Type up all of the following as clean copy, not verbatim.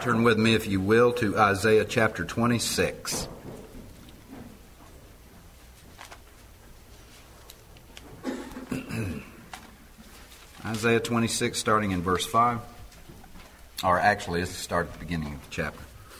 Turn with me, if you will, to Isaiah chapter 26. Isaiah 26, starting in verse 5. Or actually, let's start at the beginning of the chapter.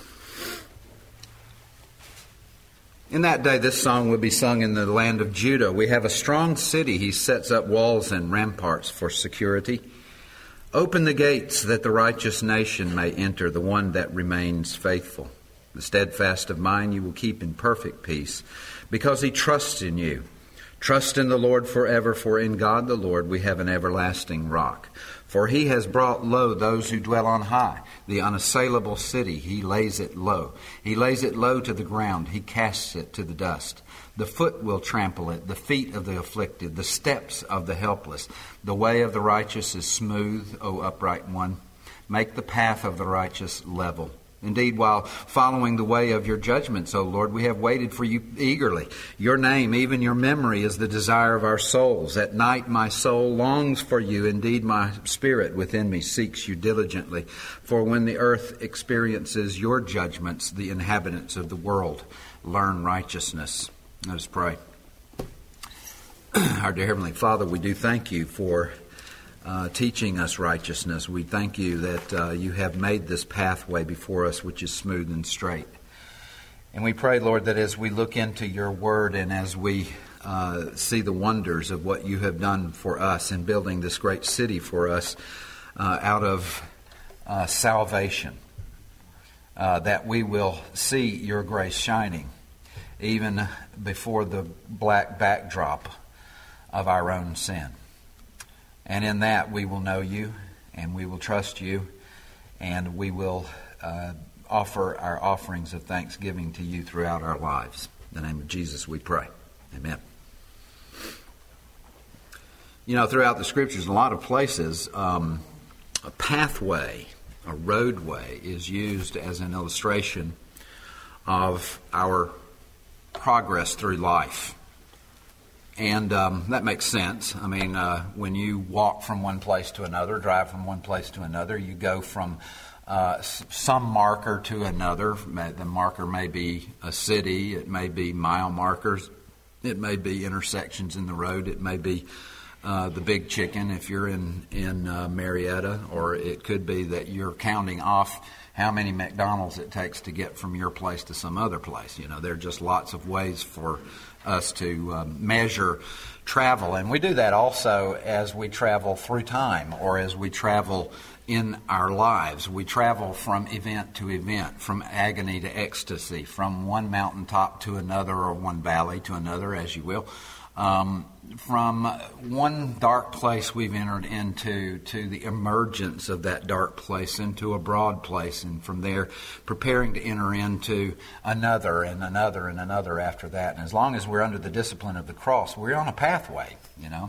In that day, this song will be sung in the land of Judah. We have a strong city. He sets up walls and ramparts for security. Open the gates that the righteous nation may enter, the one that remains faithful. The steadfast of mind you will keep in perfect peace, because he trusts in you. Trust in the Lord forever, for in God the Lord we have an everlasting rock. For he has brought low those who dwell on high. The unassailable city, he lays it low. He lays it low to the ground. He casts it to the dust. The foot will trample it, the feet of the afflicted, the steps of the helpless. The way of the righteous is smooth, O upright one. Make the path of the righteous level. Indeed, while following the way of your judgments, O Lord, we have waited for you eagerly. Your name, even your memory, is the desire of our souls. At night my soul longs for you. Indeed, my spirit within me seeks you diligently. For when the earth experiences your judgments, the inhabitants of the world learn righteousness. Let us pray. Our dear Heavenly Father, we do thank you for teaching us righteousness. We thank you that you have made this pathway before us which is smooth and straight. And we pray, Lord, that as we look into your word and as we see the wonders of what you have done for us in building this great city for us out of salvation, that we will see your grace shining even before the black backdrop of our own sin. And in that we will know you, and we will trust you, and we will offer our offerings of thanksgiving to you throughout our lives. In the name of Jesus we pray. Amen. You know, throughout the Scriptures, in a lot of places, a pathway, a roadway, is used as an illustration of our progress through life. And that makes sense. I mean, when you walk from one place to another, drive from one place to another, you go from some marker to another. The marker may be a city, it may be mile markers, it may be intersections in the road, it may be the Big Chicken if you're in Marietta, or it could be that you're counting off how many McDonald's it takes to get from your place to some other place. You know, there are just lots of ways for us to measure travel. And we do that also as we travel through time or as we travel in our lives. We travel from event to event, from agony to ecstasy, from one mountaintop to another, or one valley to another, as you will. From one dark place we've entered into to the emergence of that dark place into a broad place, and from there preparing to enter into another and another and another after that. And as long as we're under the discipline of the cross, we're on a pathway, you know.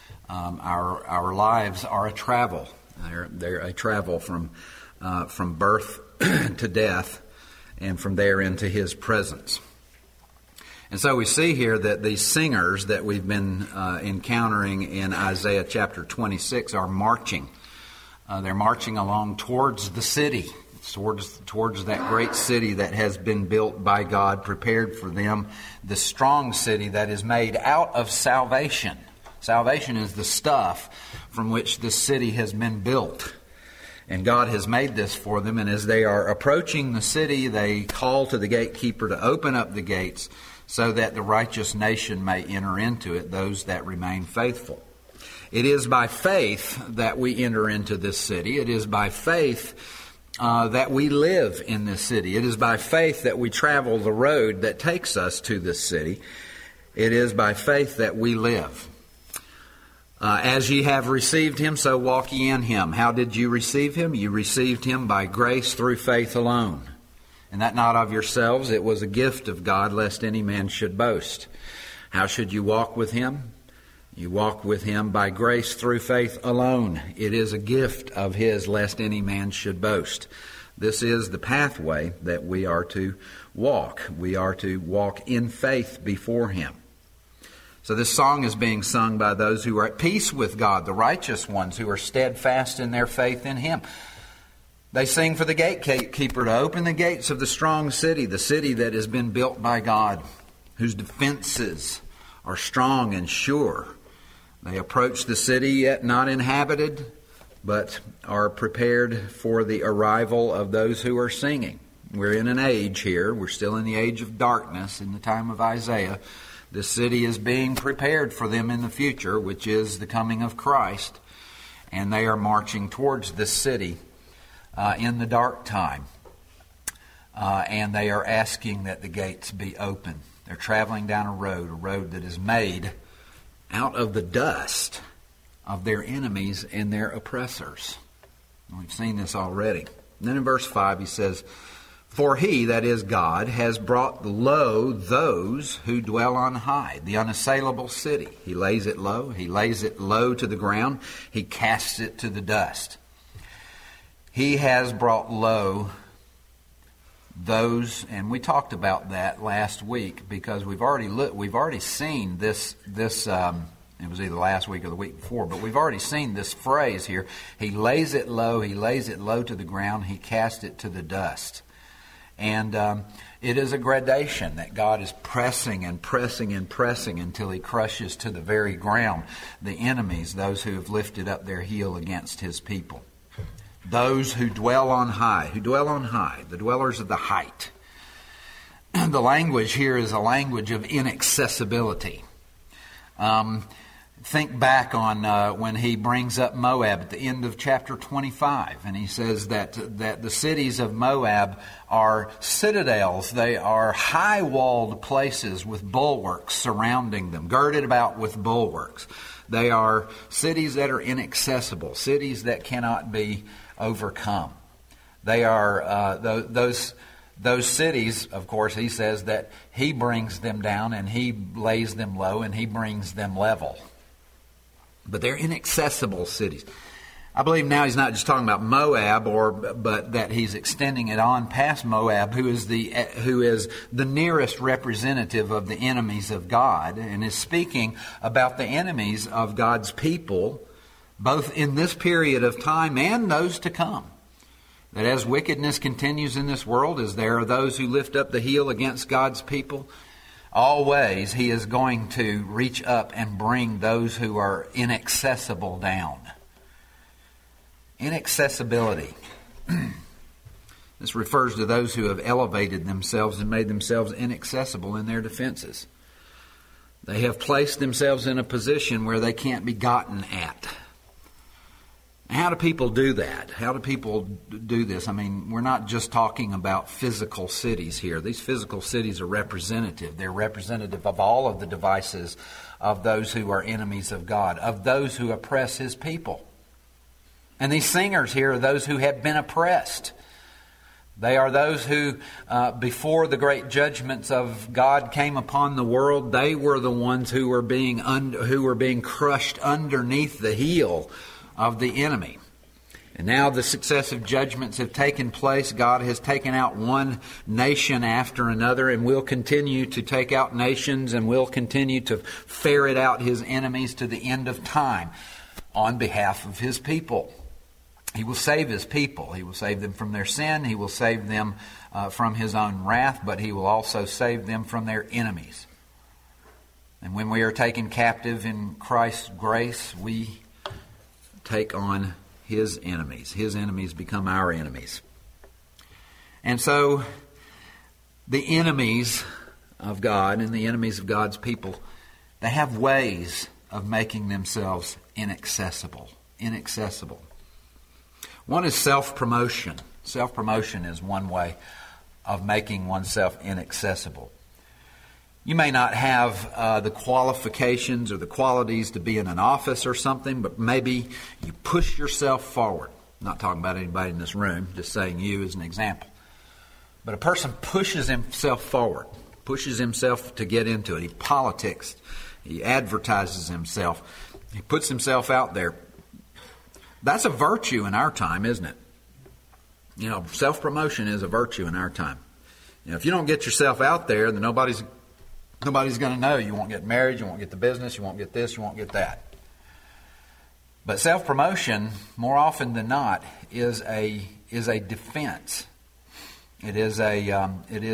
Our lives are a travel. They're a travel from birth to death, and from there into his presence. And so we see here that these singers that we've been encountering in Isaiah chapter 26 are marching. They're marching along towards the city, towards that great city that has been built by God, prepared for them, the strong city that is made out of salvation. Salvation is the stuff from which this city has been built. And God has made this for them, and as they are approaching the city, they call to the gatekeeper to open up the gates so that the righteous nation may enter into it, those that remain faithful. It is by faith that we enter into this city. It is by faith that we live in this city. It is by faith that we travel the road that takes us to this city. It is by faith that we live. As ye have received him, so walk ye in him. How did you receive him? You received him by grace through faith alone. And that not of yourselves, it was a gift of God, lest any man should boast. How should you walk with him? You walk with him by grace through faith alone. It is a gift of his, lest any man should boast. This is the pathway that we are to walk. We are to walk in faith before him. So this song is being sung by those who are at peace with God, the righteous ones who are steadfast in their faith in him. They sing for the gatekeeper to open the gates of the strong city, the city that has been built by God, whose defenses are strong and sure. They approach the city yet not inhabited, but are prepared for the arrival of those who are singing. We're in an age here. We're still in the age of darkness in the time of Isaiah. The city is being prepared for them in the future, which is the coming of Christ. And they are marching towards this city in the dark time. And they are asking that the gates be open. They're traveling down a road that is made out of the dust of their enemies and their oppressors. We've seen this already. And then in verse 5 he says, "For he," that is God, "has brought low those who dwell on high," the unassailable city. He lays it low. He lays it low to the ground. He casts it to the dust. He has brought low those, and we talked about that last week because we've already seen this. It was either last week or the week before, but we've already seen this phrase here. He lays it low. He lays it low to the ground. He casts it to the dust. And it is a gradation that God is pressing and pressing and pressing until He crushes to the very ground the enemies, those who have lifted up their heel against His people. Those who dwell on high, the dwellers of the height. The language here is a language of inaccessibility. Think back on when he brings up Moab at the end of chapter 25, and he says that the cities of Moab are citadels. They are high-walled places with bulwarks surrounding them, girded about with bulwarks. They are cities that are inaccessible, cities that cannot be overcome. They are those cities, of course, he says that he brings them down and he lays them low and he brings them level. But they're inaccessible cities. I believe now he's not just talking about Moab, but that he's extending it on past Moab, who is the nearest representative of the enemies of God, and is speaking about the enemies of God's people, both in this period of time and those to come. That as wickedness continues in this world, as there are those who lift up the heel against God's people, always He is going to reach up and bring those who are inaccessible down. Inaccessibility. This refers to those who have elevated themselves and made themselves inaccessible in their defenses. They have placed themselves in a position where they can't be gotten at. How do people do that? How do people do this? I mean, we're not just talking about physical cities here. These physical cities are representative. They're representative of all of the devices of those who are enemies of God, of those who oppress His people. And these singers here are those who have been oppressed. They are those who, before the great judgments of God came upon the world, they were the ones who were being crushed underneath the heel of the enemy. And now the successive judgments have taken place. God has taken out one nation after another and will continue to take out nations and will continue to ferret out His enemies to the end of time on behalf of His people. He will save His people. He will save them from their sin. He will save them from His own wrath, but He will also save them from their enemies. And when we are taken captive in Christ's grace, we take on His enemies. His enemies become our enemies. And so the enemies of God and the enemies of God's people, they have ways of making themselves inaccessible. Inaccessible. One is self-promotion. Self-promotion is one way of making oneself inaccessible. You may not have the qualifications or the qualities to be in an office or something, but maybe you push yourself forward. I'm not talking about anybody in this room, just saying you as an example. But a person pushes himself forward, pushes himself to get into it. He politics, he advertises himself, he puts himself out there. That's a virtue in our time, isn't it? You know, self-promotion is a virtue in our time. You know, if you don't get yourself out there, then nobody's going to know. You won't get married, you won't get the business, you won't get this, you won't get that. But self-promotion, more often than not, is a is a defense. It is a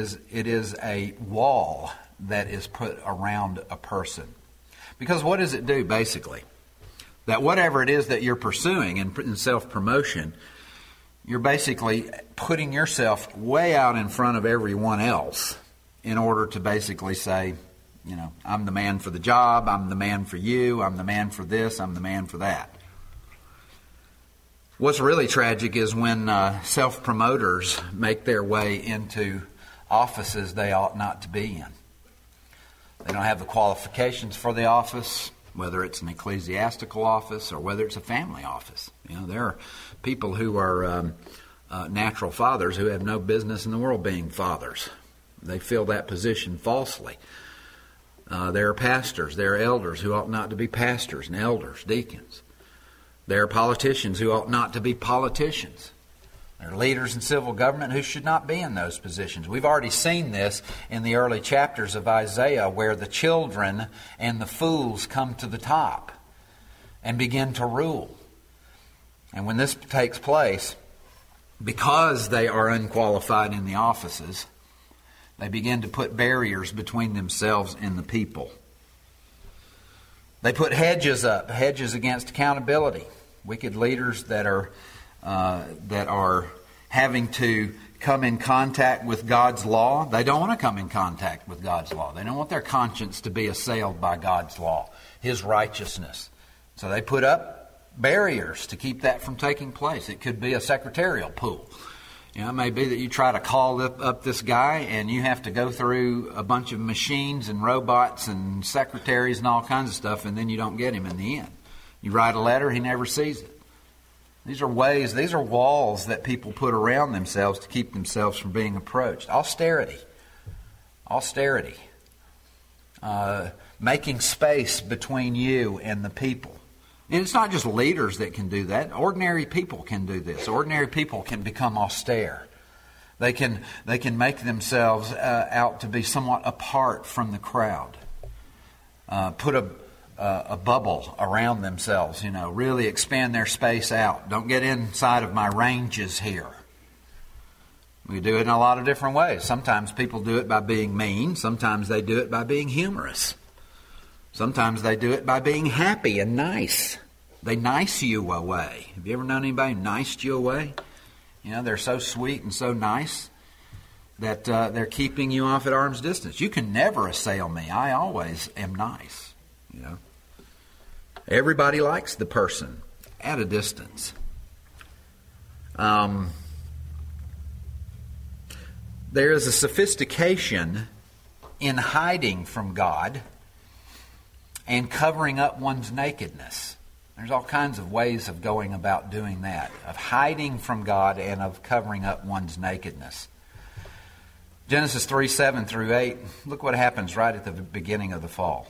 wall that is put around a person. Because what does it do, basically? That whatever it is that you're pursuing in self-promotion, you're basically putting yourself way out in front of everyone else in order to basically say, I'm the man for the job, I'm the man for you, I'm the man for this, I'm the man for that. What's really tragic is when self-promoters make their way into offices they ought not to be in. They don't have the qualifications for the office, whether it's an ecclesiastical office or whether it's a family office. There are people who are natural fathers who have no business in the world being fathers. They fill that position falsely. There are pastors, there are elders who ought not to be pastors and elders, deacons. There are politicians who ought not to be politicians. There are leaders in civil government who should not be in those positions. We've already seen this in the early chapters of Isaiah, where the children and the fools come to the top and begin to rule. And when this takes place, because they are unqualified in the offices, they begin to put barriers between themselves and the people. They put hedges up, hedges against accountability. Wicked leaders that are having to come in contact with God's law. They don't want to come in contact with God's law. They don't want their conscience to be assailed by God's law, His righteousness. So they put up barriers to keep that from taking place. It could be a secretarial pool. It may be that you try to call up this guy and you have to go through a bunch of machines and robots and secretaries and all kinds of stuff, and then you don't get him in the end. You write a letter, he never sees it. These are walls that people put around themselves to keep themselves from being approached. Austerity. Making space between you and the people. And it's not just leaders that can do that. Ordinary people can do this. Ordinary people can become austere. They can make themselves out to be somewhat apart from the crowd. Put a bubble around themselves, really expand their space out. Don't get inside of my ranges here. We do it in a lot of different ways. Sometimes people do it by being mean. Sometimes they do it by being humorous. Sometimes they do it by being happy and nice. They nice you away. Have you ever known anybody who niced you away? They're so sweet and so nice that they're keeping you off at arm's distance. You can never assail me. I always am nice. Everybody likes the person at a distance. There is a sophistication in hiding from God and covering up one's nakedness. There's all kinds of ways of going about doing that, of hiding from God and of covering up one's nakedness. Genesis 3:7 through 8, look what happens right at the beginning of the fall.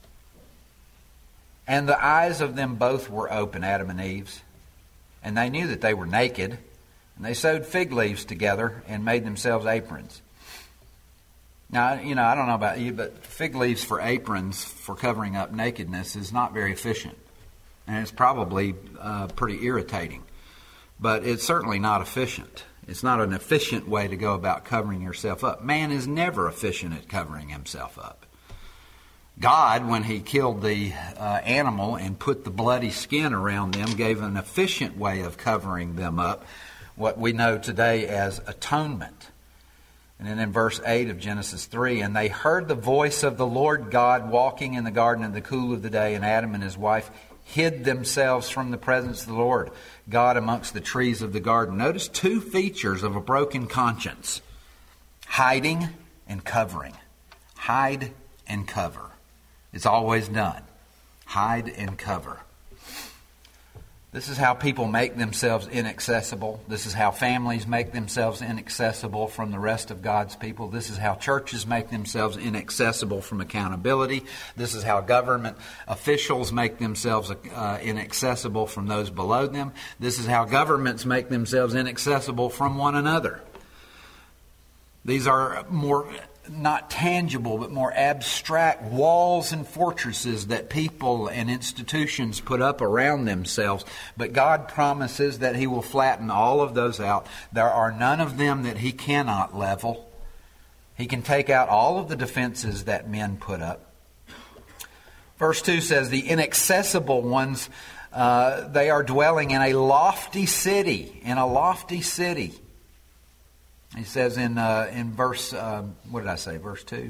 And the eyes of them both were open, Adam and Eve's, and they knew that they were naked, and they sewed fig leaves together and made themselves aprons. Now, I don't know about you, but fig leaves for aprons for covering up nakedness is not very efficient. And it's probably pretty irritating. But it's certainly not efficient. It's not an efficient way to go about covering yourself up. Man is never efficient at covering himself up. God, when He killed the animal and put the bloody skin around them, gave an efficient way of covering them up, what we know today as atonement. And then in verse 8 of Genesis 3, and they heard the voice of the Lord God walking in the garden in the cool of the day, and Adam and his wife hid themselves from the presence of the Lord God amongst the trees of the garden. Notice two features of a broken conscience: hiding and covering. Hide and cover. It's always done. Hide and cover. This is how people make themselves inaccessible. This is how families make themselves inaccessible from the rest of God's people. This is how churches make themselves inaccessible from accountability. This is how government officials make themselves inaccessible from those below them. This is how governments make themselves inaccessible from one another. These are more not tangible, but more abstract walls and fortresses that people and institutions put up around themselves. But God promises that He will flatten all of those out. There are none of them that He cannot level. He can take out all of the defenses that men put up. Verse 2 says, the inaccessible ones, they are dwelling in a lofty city. In a lofty city. He says in verse, what did I say, verse 2?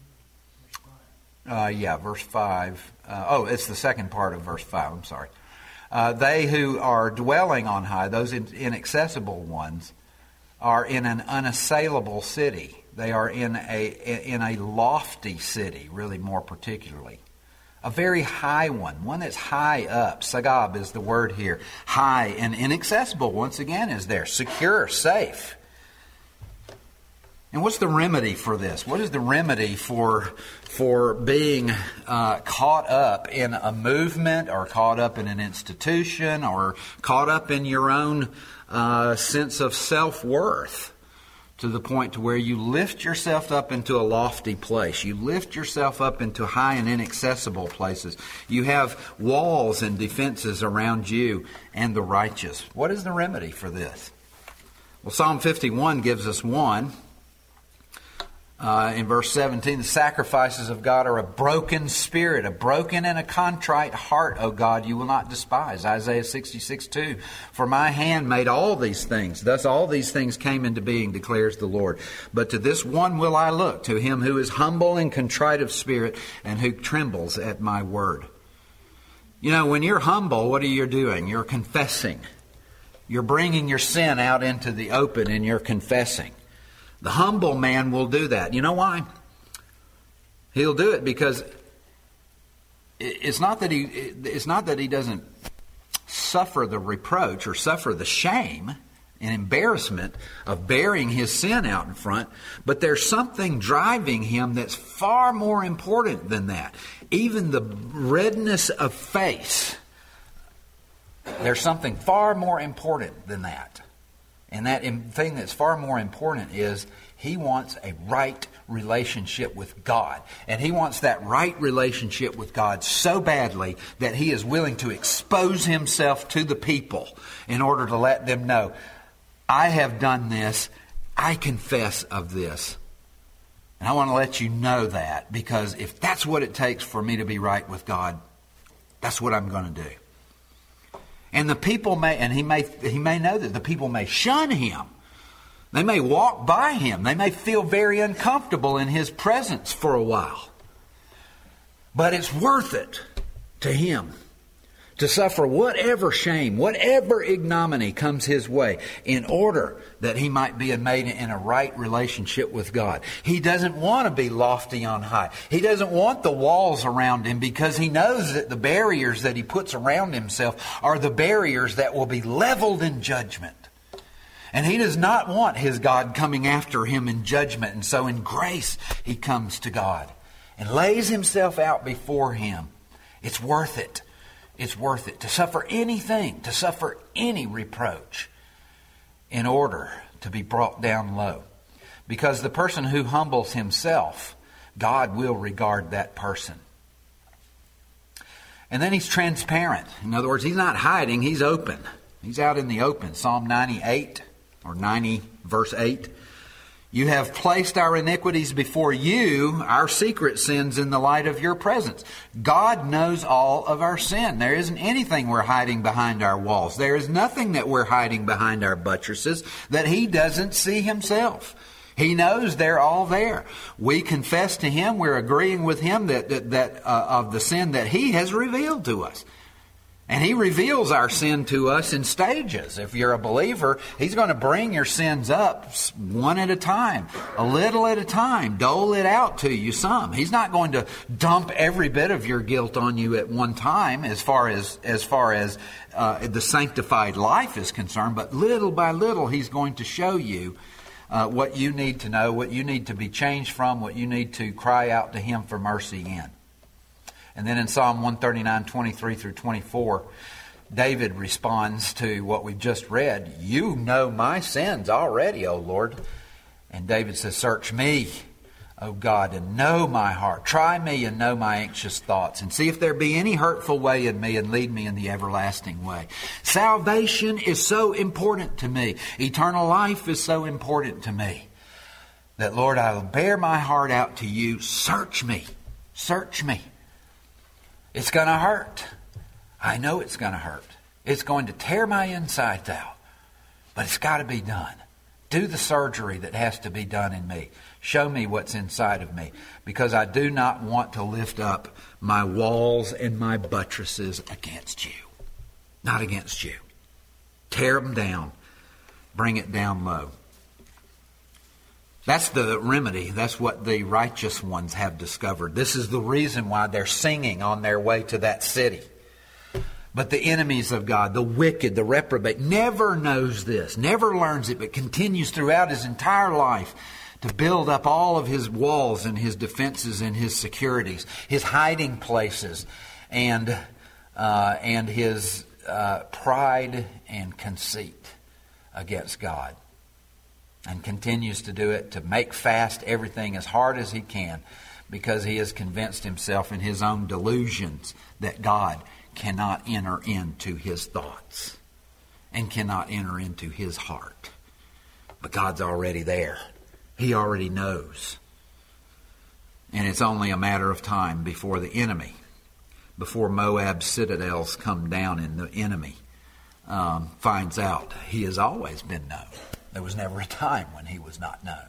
Verse 5. It's the second part of verse 5, I'm sorry. They who are dwelling on high, those inaccessible ones, are in an unassailable city. They are in a lofty city, really more particularly. A very high one that's high up. Sagab is the word here. High and inaccessible, once again, is there. Secure, safe. And what's the remedy for this? What is the remedy for being caught up in a movement, or caught up in an institution, or caught up in your own sense of self-worth, to the point to where you lift yourself up into a lofty place. You lift yourself up into high and inaccessible places. You have walls and defenses around you and the righteous. What is the remedy for this? Well, Psalm 51 gives us one. In verse 17, the sacrifices of God are a broken spirit, a broken and a contrite heart, O God, you will not despise. Isaiah 66:2, for my hand made all these things. Thus all these things came into being, declares the Lord. But to this one will I look, to him who is humble and contrite of spirit, and who trembles at my word. You know, when you're humble, what are you doing? You're confessing. You're bringing your sin out into the open, and you're confessing. The humble man will do that. You know why? He'll do it because it's not that he doesn't suffer the reproach or suffer the shame and embarrassment of bearing his sin out in front, but there's something driving him that's far more important than that. Even the redness of face, there's something far more important than that. And that thing that's far more important is he wants a right relationship with God. And he wants that right relationship with God so badly that he is willing to expose himself to the people in order to let them know, I have done this, I confess of this. And I want to let you know that, because if that's what it takes for me to be right with God, that's what I'm going to do. And the people may, and he may know that the people may shun him. They may walk by him. They may feel very uncomfortable in his presence for a while. But it's worth it to him to suffer whatever shame, whatever ignominy comes his way, in order that he might be made in a right relationship with God. He doesn't want to be lofty on high. He doesn't want the walls around him, because he knows that the barriers that he puts around himself are the barriers that will be leveled in judgment. And he does not want his God coming after him in judgment. And so in grace, he comes to God and lays himself out before him. It's worth it. It's worth it to suffer anything, to suffer any reproach in order to be brought down low. Because the person who humbles himself, God will regard that person. And then he's transparent. In other words, he's not hiding, he's open. He's out in the open. Psalm 98 or 90 verse 8. You have placed our iniquities before you, our secret sins in the light of your presence. God knows all of our sin. There isn't anything we're hiding behind our walls. There is nothing that we're hiding behind our buttresses that he doesn't see himself. He knows they're all there. We confess to him, we're agreeing with him that of the sin that he has revealed to us. And he reveals our sin to us in stages. If you're a believer, he's going to bring your sins up one at a time, a little at a time, dole it out to you some. He's not going to dump every bit of your guilt on you at one time as far as the sanctified life is concerned. But little by little, he's going to show you what you need to know, what you need to be changed from, what you need to cry out to him for mercy in. And then in Psalm 139, 23 through 24, David responds to what we've just read. You know my sins already, O Lord. And David says, search me, O God, and know my heart. Try me and know my anxious thoughts, and see if there be any hurtful way in me, and lead me in the everlasting way. Salvation is so important to me. Eternal life is so important to me. That, Lord, I will bear my heart out to you. Search me. Search me. It's going to hurt. I know it's going to hurt. It's going to tear my insides out. But it's got to be done. Do the surgery that has to be done in me. Show me what's inside of me. Because I do not want to lift up my walls and my buttresses against you. Not against you. Tear them down. Bring it down low. That's the remedy. That's what the righteous ones have discovered. This is the reason why they're singing on their way to that city. But the enemies of God, the wicked, the reprobate, never knows this, never learns it, but continues throughout his entire life to build up all of his walls and his defenses and his securities, his hiding places, and his pride and conceit against God. And continues to do it, to make fast everything as hard as he can, because he has convinced himself in his own delusions that God cannot enter into his thoughts and cannot enter into his heart. But God's already there. He already knows. And it's only a matter of time before the enemy, before Moab's citadels come down and the enemy finds out he has always been known. There was never a time when he was not known.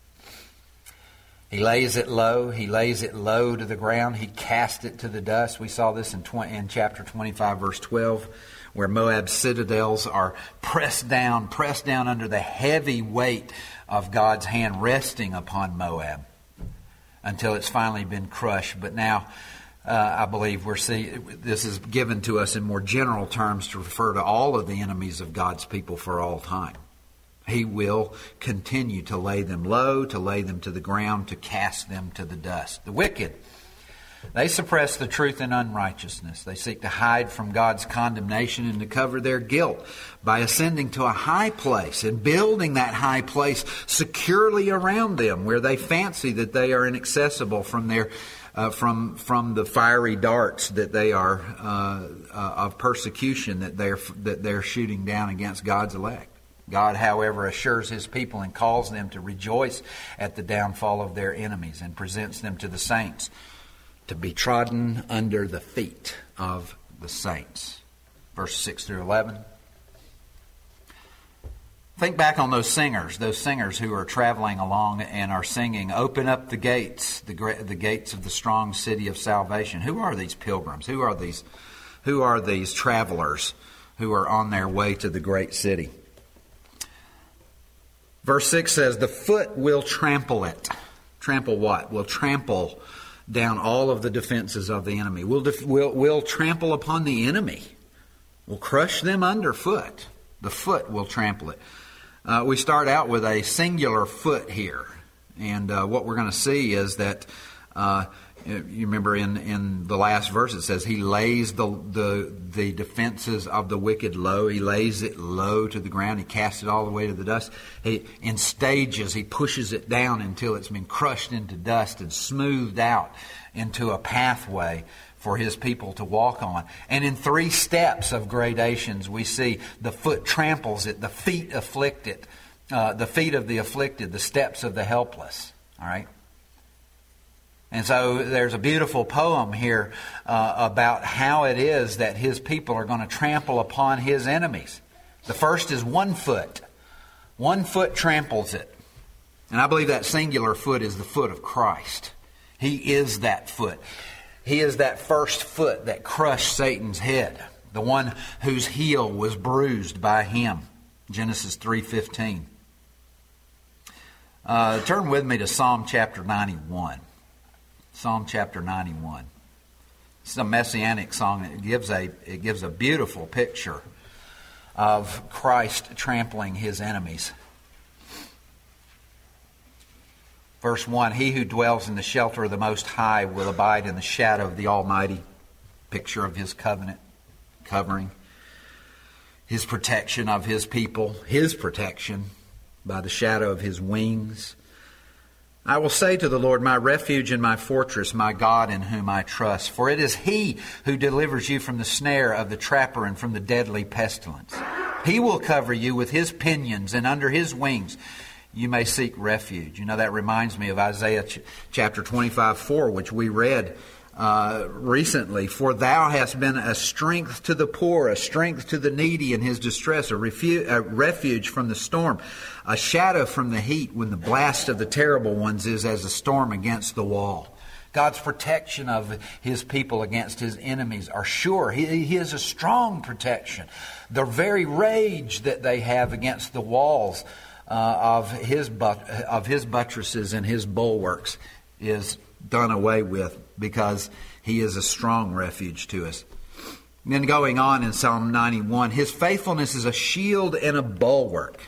He lays it low. He lays it low to the ground. He casts it to the dust. We saw this in chapter 25, verse 12, where Moab's citadels are pressed down under the heavy weight of God's hand resting upon Moab until it's finally been crushed. But now, I believe this is given to us in more general terms to refer to all of the enemies of God's people for all time. He will continue to lay them low, to lay them to the ground, to cast them to the dust. The wicked, they suppress the truth in unrighteousness. They seek to hide from God's condemnation and to cover their guilt by ascending to a high place and building that high place securely around them, where they fancy that they are inaccessible from their from the fiery darts that they are of persecution that they're shooting down against God's elect. God, however, assures his people and calls them to rejoice at the downfall of their enemies and presents them to the saints to be trodden under the feet of the saints. Verses 6 through 11. Think back on those singers who are traveling along and are singing, "Open up the gates, the gates of the strong city of salvation." Who are these pilgrims? Who are these travelers who are on their way to the great city? Verse 6 says, the foot will trample it. Trample what? Will trample down all of the defenses of the enemy. We'll trample upon the enemy. We'll crush them underfoot. The foot will trample it. We start out with a singular foot here. And what we're going to see is that, you remember in the last verse it says, he lays the defenses of the wicked low. He lays it low to the ground. He casts it all the way to the dust. In stages, he pushes it down until it's been crushed into dust and smoothed out into a pathway for his people to walk on. And in 3 steps of gradations, we see the foot tramples it, the feet afflict it, the feet of the afflicted, the steps of the helpless. All right? And so there's a beautiful poem here about how it is that his people are going to trample upon his enemies. The first is 1 foot. 1 foot tramples it. And I believe that singular foot is the foot of Christ. He is that foot. He is that first foot that crushed Satan's head, the one whose heel was bruised by him. Genesis 3:15. Turn with me to Psalm chapter 91. Psalm chapter 91. It's a messianic song. It gives a beautiful picture of Christ trampling his enemies. Verse 1, he who dwells in the shelter of the Most High will abide in the shadow of the Almighty. Picture of his covenant, covering his protection of his people, his protection by the shadow of his wings. I will say to the Lord, my refuge and my fortress, my God in whom I trust. For it is He who delivers you from the snare of the trapper and from the deadly pestilence. He will cover you with His pinions, and under His wings you may seek refuge. You know, that reminds me of Isaiah chapter 25:4, which we read recently. For thou hast been a strength to the poor, a strength to the needy in his distress, a refuge from the storm, a shadow from the heat when the blast of the terrible ones is as a storm against the wall. God's protection of His people against His enemies are sure. He is a strong protection. The very rage that they have against the walls of His buttresses and His bulwarks is done away with, because He is a strong refuge to us. And then going on in Psalm 91, His faithfulness is a shield and a bulwark.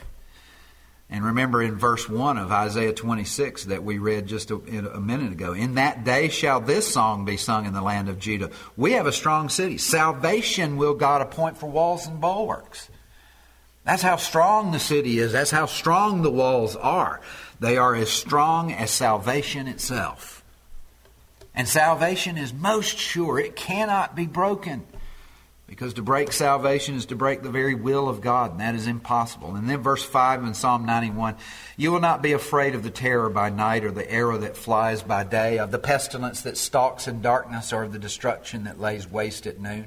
And remember in verse 1 of Isaiah 26 that we read just a minute ago, in that day shall this song be sung in the land of Judah. We have a strong city. Salvation will God appoint for walls and bulwarks. That's how strong the city is. That's how strong the walls are. They are as strong as salvation itself. And salvation is most sure. It cannot be broken. Because to break salvation is to break the very will of God, and that is impossible. And then verse 5 in Psalm 91, you will not be afraid of the terror by night, or the arrow that flies by day, of the pestilence that stalks in darkness, or of the destruction that lays waste at noon.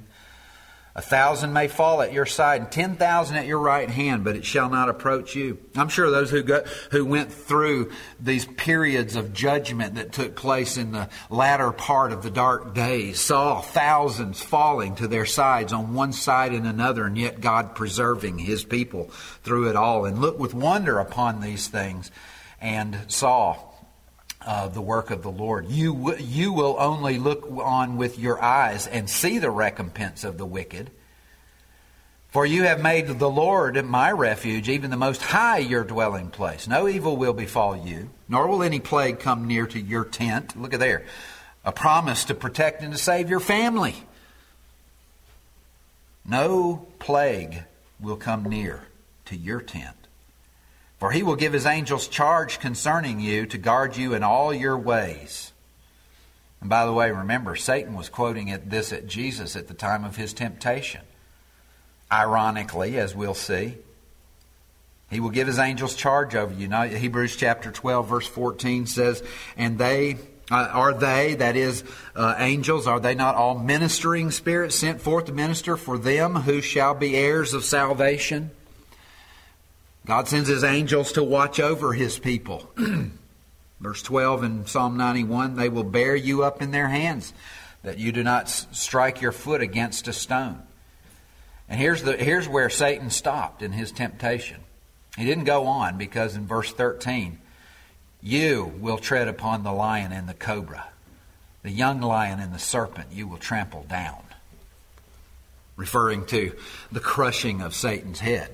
1,000 may fall at your side, and 10,000 at your right hand, but it shall not approach you. I'm sure those who went through these periods of judgment that took place in the latter part of the dark days saw thousands falling to their sides on one side and another, and yet God preserving His people through it all, and looked with wonder upon these things and saw the work of the Lord. You will only look on with your eyes and see the recompense of the wicked. For you have made the Lord my refuge, even the Most High your dwelling place. No evil will befall you, nor will any plague come near to your tent. Look at there. A promise to protect and to save your family. No plague will come near to your tent. For He will give His angels charge concerning you to guard you in all your ways. And by the way, remember, Satan was quoting this at Jesus at the time of His temptation. Ironically, as we'll see, He will give His angels charge over you. Now, Hebrews chapter 12, verse 14 says, and that is, angels, are they not all ministering spirits sent forth to minister for them who shall be heirs of salvation? God sends His angels to watch over His people. Verse 12 in Psalm 91, they will bear you up in their hands, that you do not strike your foot against a stone. And here's where Satan stopped in his temptation. He didn't go on, because in verse 13, you will tread upon the lion and the cobra, the young lion and the serpent you will trample down. Referring to the crushing of Satan's head.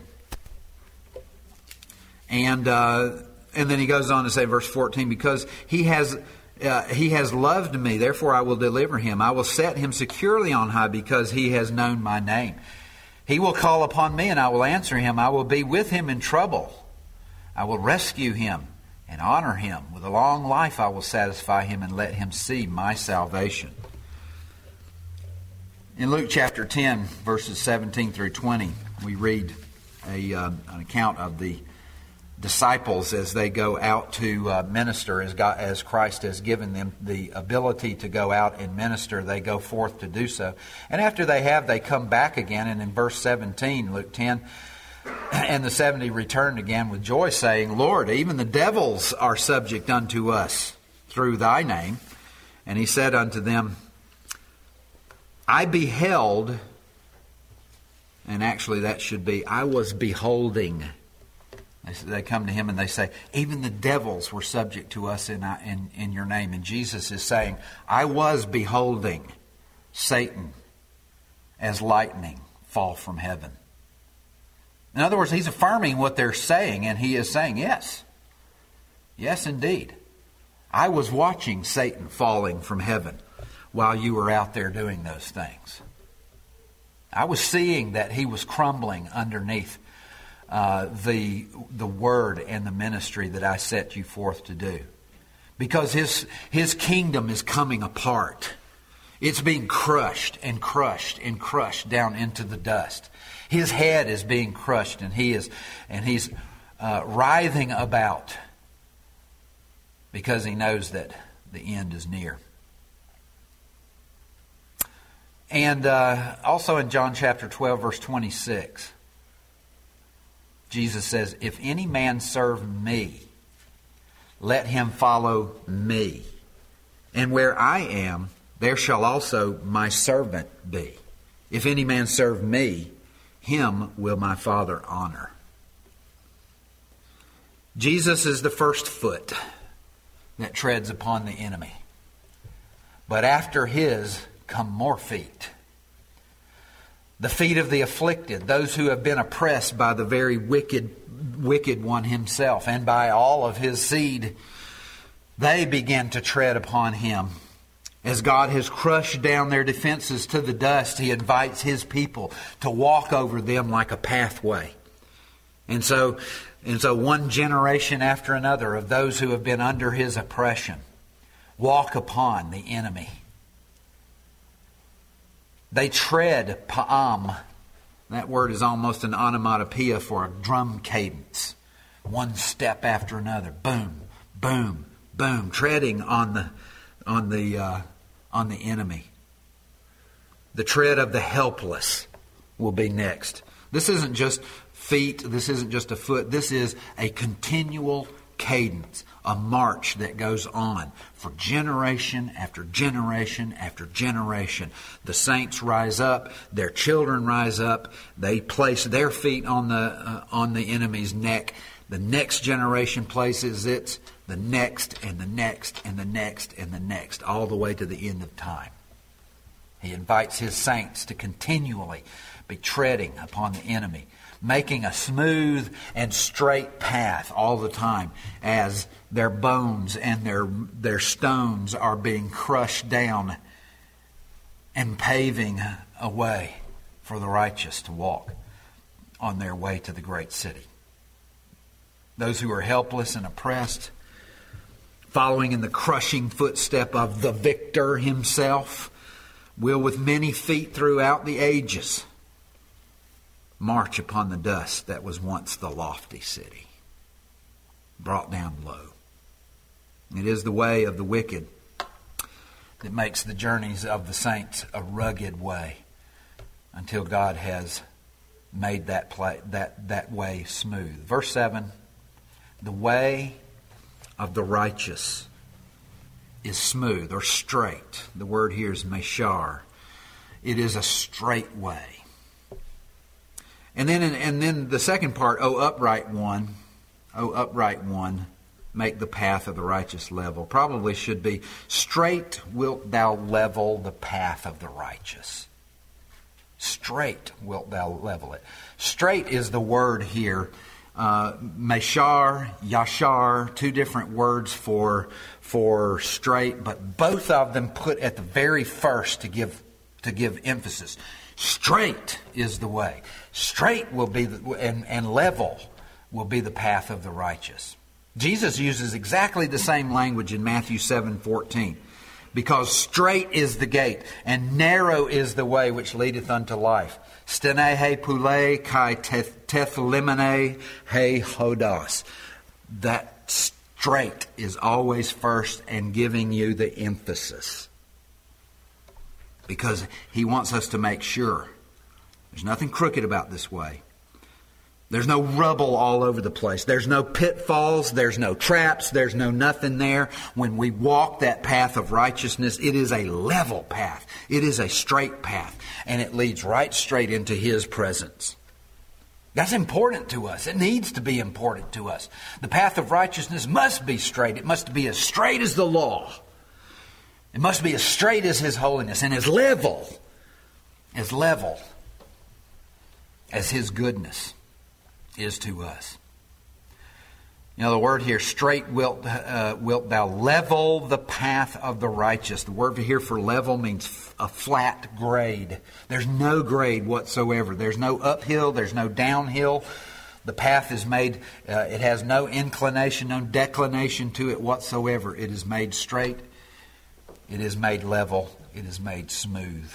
And then he goes on to say, verse 14, because he has loved me, therefore I will deliver him. I will set him securely on high, because he has known my name. He will call upon me, and I will answer him. I will be with him in trouble. I will rescue him and honor him. With a long life I will satisfy him and let him see my salvation. In Luke chapter 10, verses 17 through 20, we read an account of the disciples as they go out to minister, as Christ has given them the ability to go out and minister. They go forth to do so. And after they come back again. And in verse 17, Luke 10, and the 70 returned again with joy, saying, Lord, even the devils are subject unto us through thy name. And he said unto them, I beheld, and actually that should be, I was beholding. They come to him and they say, even the devils were subject to us in your name. And Jesus is saying, I was beholding Satan as lightning fall from heaven. In other words, he's affirming what they're saying, and he is saying, yes. Yes, indeed. I was watching Satan falling from heaven while you were out there doing those things. I was seeing that he was crumbling underneath the word and the ministry that I set you forth to do. because his kingdom is coming apart. It's being crushed and crushed and crushed down into the dust. His head is being crushed, and he's writhing about because he knows that the end is near. And also in John chapter 12, verse 26, Jesus says, "If any man serve me, let him follow me. And where I am, there shall also my servant be. If any man serve me, him will my Father honor." Jesus is the first foot that treads upon the enemy. But after his come more feet. The feet of the afflicted, those who have been oppressed by the very wicked one himself and by all of his seed. They begin to tread upon him. As God has crushed down their defenses to the dust, he invites his people to walk over them like a pathway. And so one generation after another of those who have been under his oppression walk upon the enemy. They tread pa'am. That word is almost an onomatopoeia for a drum cadence. One step after another. Boom, boom, boom. Treading on the enemy. The tread of the helpless will be next. This isn't just feet. This isn't just a foot. This is a continual cadence, a march that goes on for generation after generation after generation. The saints rise up, their children rise up, they place their feet on the enemy's neck. The next generation places its, the next and the next and the next and the next, all the way to the end of time. He invites his saints to continually be treading upon the enemy, making a smooth and straight path all the time as their bones and their stones are being crushed down and paving a way for the righteous to walk on their way to the great city. Those who are helpless and oppressed, following in the crushing footstep of the victor himself, will with many feet throughout the ages march upon the dust that was once the lofty city, brought down low. It is the way of the wicked that makes the journeys of the saints a rugged way until God has made that way smooth. Verse 7, the way of the righteous is smooth or straight. The word here is meshar. It is a straight way. And then the second part, O upright one, make the path of the righteous level. Probably should be, straight wilt thou level the path of the righteous. Straight wilt thou level it. Straight is the word here. Meshar, yashar, two different words for straight, but both of them put at the very first to give emphasis. Straight is the way. Straight will be and level will be the path of the righteous. Jesus uses exactly the same language in Matthew 7:14. Because straight is the gate, and narrow is the way which leadeth unto life. Stene he pule kai tethlimene he hodos. That straight is always first and giving you the emphasis. Because he wants us to make sure there's nothing crooked about this way. There's no rubble all over the place. There's no pitfalls. There's no traps. There's no nothing there. When we walk that path of righteousness, it is a level path. It is a straight path. And it leads right straight into his presence. That's important to us. It needs to be important to us. The path of righteousness must be straight. It must be as straight as the law. It must be as straight as his holiness and as level as his goodness is to us. You know, the word here, straight wilt thou level the path of the righteous. The word here for level means a flat grade. There's no grade whatsoever. There's no uphill. There's no downhill. The path is made, it has no inclination, no declination to it whatsoever. It is made straight. It is made level. It is made smooth.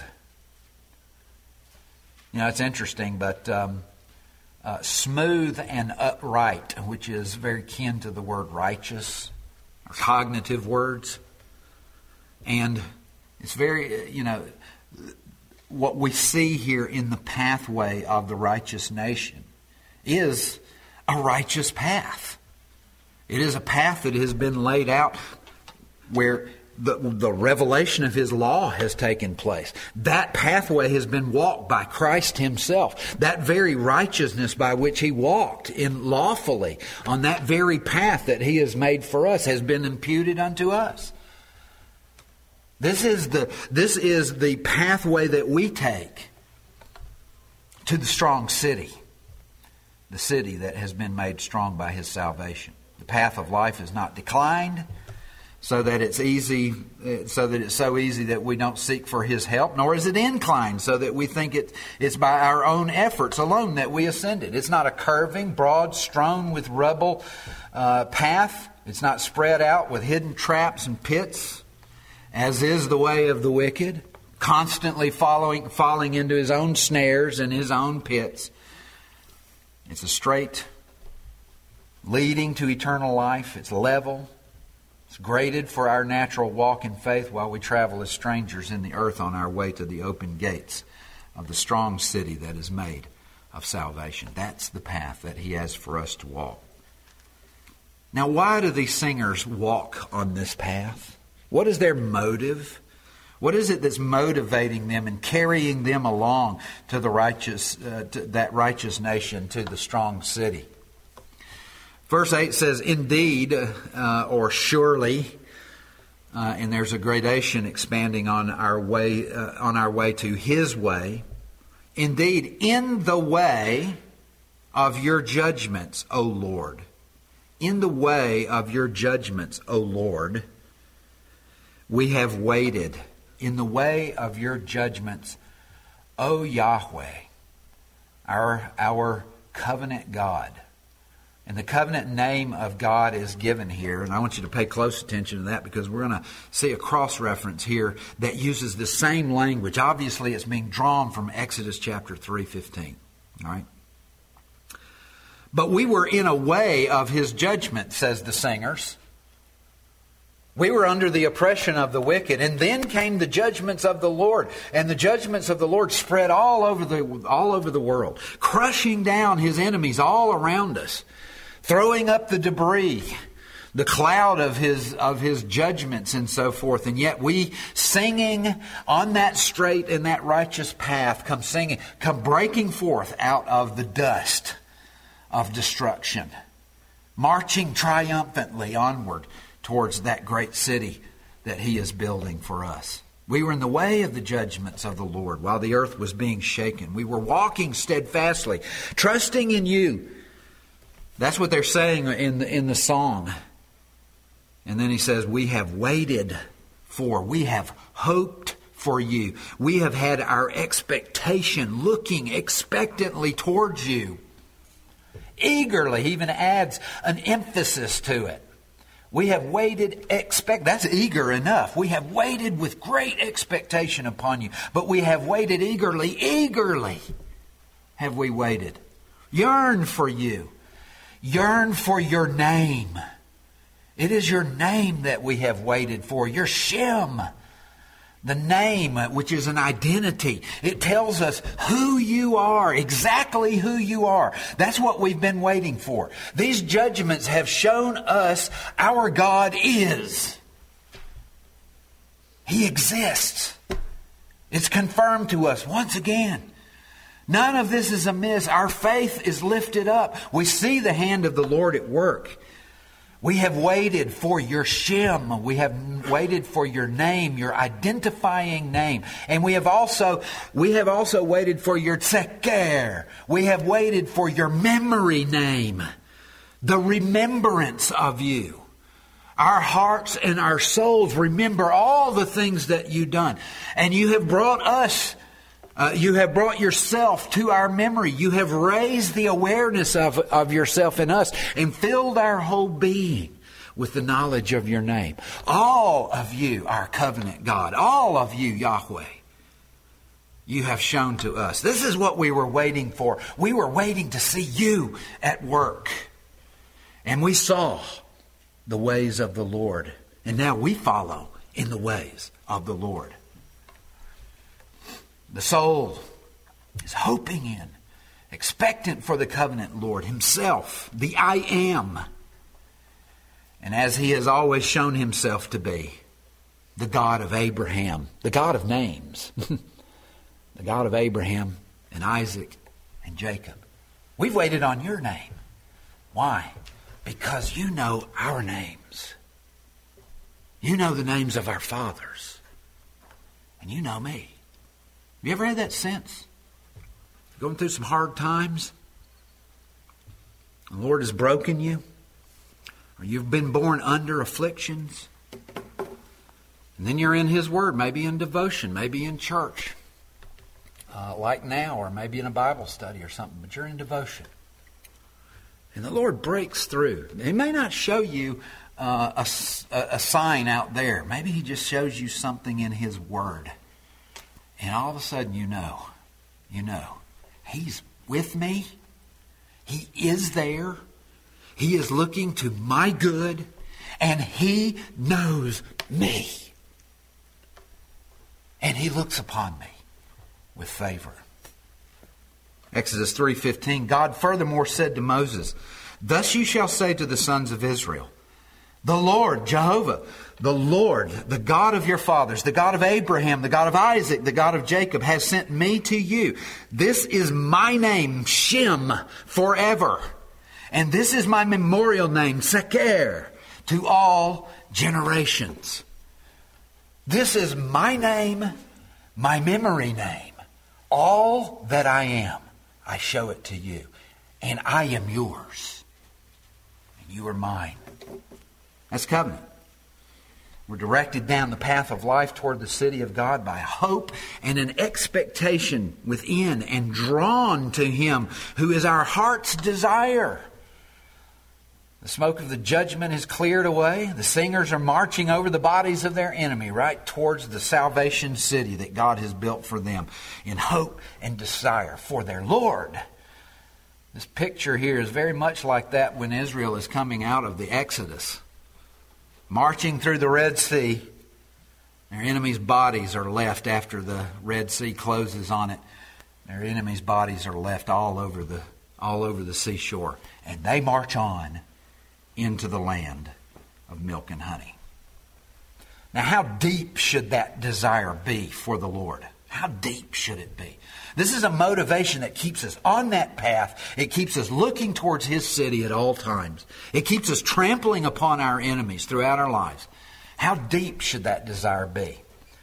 You know, it's interesting, but smooth and upright, which is very kin to the word righteous, are cognitive words. And it's very, what we see here in the pathway of the righteous nation is a righteous path. It is a path that has been laid out where the revelation of His law has taken place. That pathway has been walked by Christ Himself. That very righteousness by which He walked in lawfully on that very path that He has made for us has been imputed unto us. This is the pathway that we take to the strong city. The city that has been made strong by His salvation. The path of life is not declined, so that it's so easy that we don't seek for His help, nor is it inclined, so that we think it's by our own efforts alone that we ascended. It's not a curving, broad, strewn with rubble path. It's not spread out with hidden traps and pits, as is the way of the wicked, constantly falling into his own snares and his own pits. It's a straight, leading to eternal life. It's level. It's graded for our natural walk in faith while we travel as strangers in the earth on our way to the open gates of the strong city that is made of salvation. That's the path that He has for us to walk. Now, why do these singers walk on this path? What is their motive? What is it that's motivating them and carrying them along to the righteous, to that righteous nation, to the strong city? Verse 8 says, "Indeed," or surely, and there's a gradation expanding on our way to His way. "Indeed, in the way of your judgments, O Lord, in the way of your judgments, O Lord, we have waited. In the way of your judgments, O Yahweh, our covenant God." And the covenant name of God is given here, and I want you to pay close attention to that because we're going to see a cross-reference here that uses the same language. Obviously, it's being drawn from Exodus chapter 3:15. All right? "But we were in a way of His judgment," says the singers. We were under the oppression of the wicked, and then came the judgments of the Lord, and the judgments of the Lord spread all over the world, crushing down His enemies all around us, throwing up the debris, the cloud of His judgments and so forth. And yet we, singing on that straight and that righteous path, come breaking forth out of the dust of destruction, marching triumphantly onward towards that great city that He is building for us. We were in the way of the judgments of the Lord while the earth was being shaken. We were walking steadfastly, trusting in You. That's what they're saying in the song. And then he says, we have waited for, we have hoped for You. We have had our expectation, looking expectantly towards You. Eagerly, he even adds an emphasis to it. We have waited, that's eager enough. We have waited with great expectation upon You. But we have waited eagerly have we waited. Yearn for You. Yearn for Your name. It is Your name that we have waited for. Your Shem. The name, which is an identity. It tells us who You are, exactly who You are. That's what we've been waiting for. These judgments have shown us our God is. He exists. It's confirmed to us once again. None of this is amiss. Our faith is lifted up. We see the hand of the Lord at work. We have waited for Your Shem. We have waited for Your name, Your identifying name. And we have also waited for Your Tzeker. We have waited for Your memory name, the remembrance of You. Our hearts and our souls remember all the things that You've done. And You have brought us You have brought yourself to our memory. You have raised the awareness of yourself in us and filled our whole being with the knowledge of your name. All of you, our covenant God, all of you, Yahweh, you have shown to us. This is what we were waiting for. We were waiting to see you at work. And we saw the ways of the Lord. And now we follow in the ways of the Lord. The soul is hoping in, expectant for the covenant Lord Himself, the I Am. And as He has always shown Himself to be, the God of Abraham, the God of names, the God of Abraham and Isaac and Jacob. We've waited on your name. Why? Because you know our names. You know the names of our fathers. And you know me. Have you ever had that sense? Going through some hard times? The Lord has broken you? Or you've been born under afflictions? And then you're in His Word, maybe in devotion, maybe in church. Like now, or maybe in a Bible study or something, but you're in devotion. And the Lord breaks through. He may not show you a sign out there. Maybe He just shows you something in His Word. And all of a sudden you know, He's with me. He is there. He is looking to my good. And He knows me. And He looks upon me with favor. Exodus 3:15, God furthermore said to Moses, Thus you shall say to the sons of Israel, the Lord, Jehovah, the Lord, the God of your fathers, the God of Abraham, the God of Isaac, the God of Jacob, has sent me to you. This is my name, Shem, forever. And this is my memorial name, Seker, to all generations. This is my name, my memory name. All that I am, I show it to you. And I am yours. And you are mine. That's covenant. We're directed down the path of life toward the city of God by hope and an expectation within, and drawn to Him who is our heart's desire. The smoke of the judgment is cleared away. The singers are marching over the bodies of their enemy right towards the salvation city that God has built for them in hope and desire for their Lord. This picture here is very much like that when Israel is coming out of the Exodus. Marching through the Red Sea, their enemies' bodies are left after the Red Sea closes on it. Their enemies' bodies are left all over the seashore, and they march on into the land of milk and honey. Now, how deep should that desire be for the Lord? How deep should it be? This is a motivation that keeps us on that path. It keeps us looking towards His city at all times. It keeps us trampling upon our enemies throughout our lives. How deep should that desire be?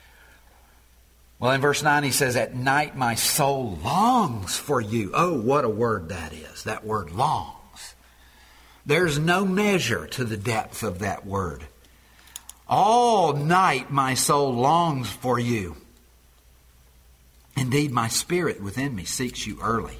Well, in verse 9 he says, At night my soul longs for you. Oh, what a word that is. That word longs. There's no measure to the depth of that word. All night my soul longs for you. Indeed, my spirit within me seeks you early.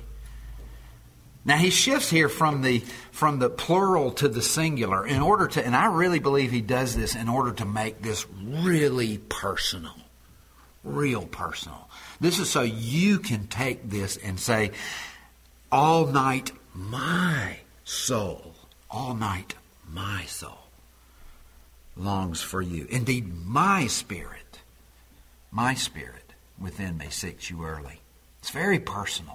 Now he shifts here from the plural to the singular in order to, and I really believe he does this in order to make this really personal, real personal. This is so you can take this and say, all night my soul, all night my soul longs for you. Indeed, my spirit within me seeks you early. It's very personal.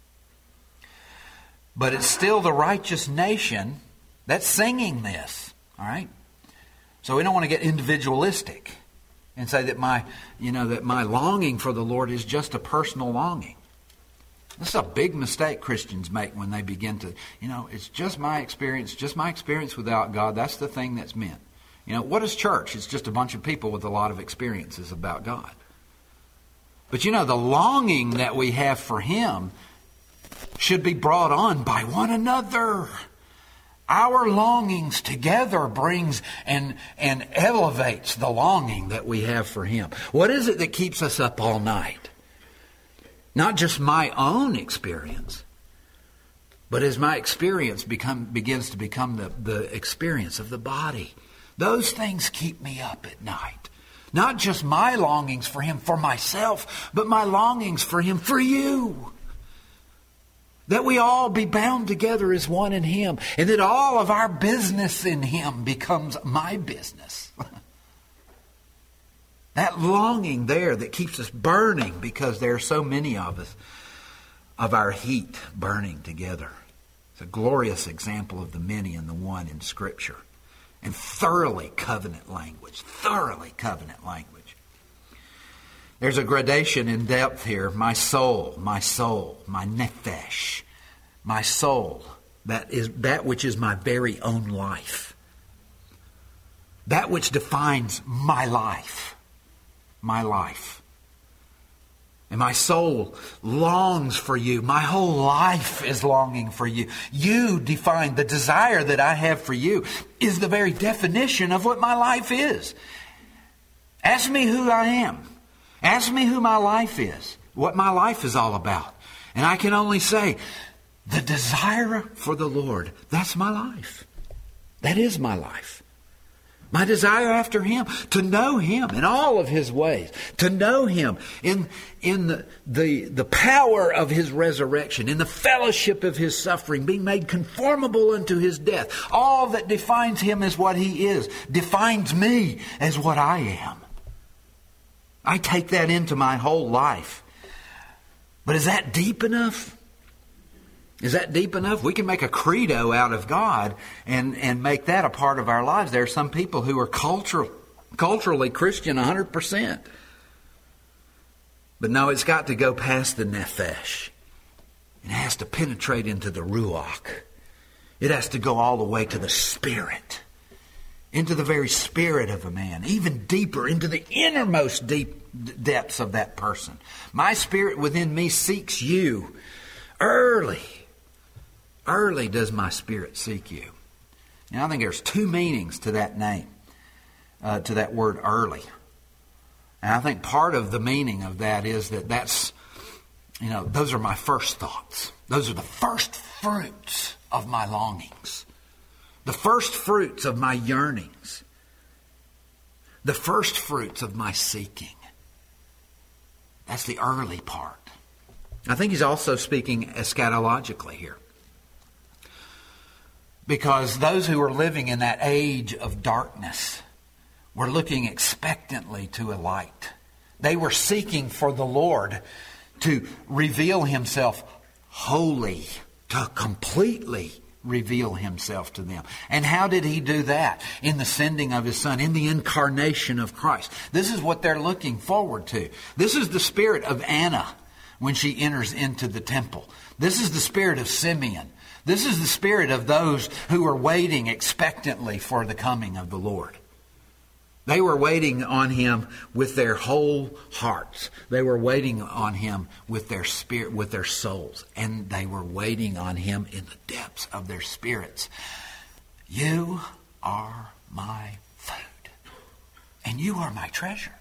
But it's still the righteous nation that's singing this. All right? So we don't want to get individualistic and say that my longing for the Lord is just a personal longing. This is a big mistake Christians make when they begin to, it's just my experience without God. That's the thing that's meant. What is church? It's just a bunch of people with a lot of experiences about God. But the longing that we have for Him should be brought on by one another. Our longings together brings and elevates the longing that we have for Him. What is it that keeps us up all night? Not just my own experience, but as my experience begins to become the experience of the body. Those things keep me up at night. Not just my longings for Him for myself, but my longings for Him for you. That we all be bound together as one in Him, and that all of our business in Him becomes my business. That longing there that keeps us burning, because there are so many of us, of our heat burning together. It's a glorious example of the many and the one in Scripture. And thoroughly covenant language. There's a gradation in depth here. My soul, my nephesh, my soul. That is that which is my very own life. That which defines my life. My life. And my soul longs for you. My whole life is longing for you. You define the desire that I have for you is the very definition of what my life is. Ask me who I am. Ask me who my life is. What my life is all about. And I can only say, the desire for the Lord, that's my life. That is my life. My desire after Him, to know Him in all of His ways, to know Him in the power of His resurrection, in the fellowship of His suffering, being made conformable unto His death. All that defines Him as what He is, defines me as what I am. I take that into my whole life. But is that deep enough? Is that deep enough? We can make a credo out of God and make that a part of our lives. There are some people who are culturally Christian 100%. But no, it's got to go past the nephesh. It has to penetrate into the ruach. It has to go all the way to the spirit. Into the very spirit of a man. Even deeper, into the innermost deep depths of that person. My spirit within me seeks you early. Early does my spirit seek you. Now, I think there's two meanings to that name, to that word early. And I think part of the meaning of that is that's, those are my first thoughts. Those are the first fruits of my longings. The first fruits of my yearnings. The first fruits of my seeking. That's the early part. I think he's also speaking eschatologically here. Because those who are living in that age of darkness were looking expectantly to a light. They were seeking for the Lord to reveal Himself wholly, to completely reveal Himself to them. And how did He do that? In the sending of His Son, in the incarnation of Christ. This is what they're looking forward to. This is the spirit of Anna when she enters into the temple. This is the spirit of Simeon. This is the spirit of those who are waiting expectantly for the coming of the Lord. They were waiting on Him with their whole hearts. They were waiting on Him with their spirit, with their souls. And they were waiting on Him in the depths of their spirits. You are my food. And you are my treasure.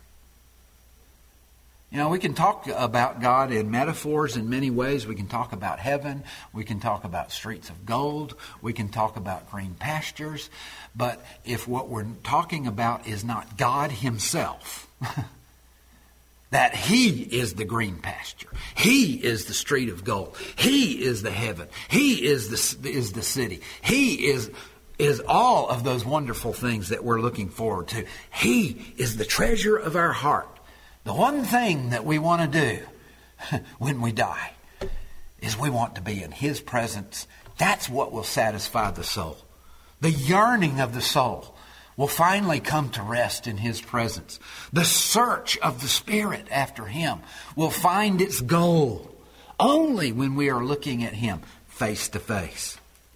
We can talk about God in metaphors in many ways. We can talk about heaven. We can talk about streets of gold. We can talk about green pastures. But if what we're talking about is not God Himself, that He is the green pasture, He is the street of gold, He is the heaven, He is the city, He is all of those wonderful things that we're looking forward to. He is the treasure of our heart. The one thing that we want to do when we die is we want to be in His presence. That's what will satisfy the soul. The yearning of the soul will finally come to rest in His presence. The search of the Spirit after Him will find its goal only when we are looking at Him face to face.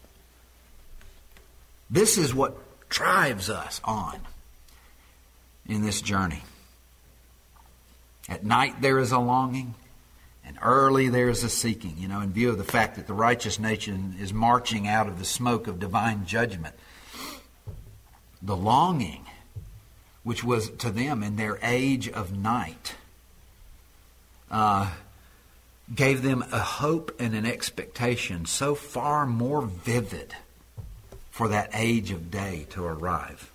This is what drives us on in this journey. At night there is a longing, and early there is a seeking. In view of the fact that the righteous nation is marching out of the smoke of divine judgment. The longing, which was to them in their age of night, gave them a hope and an expectation so far more vivid for that age of day to arrive.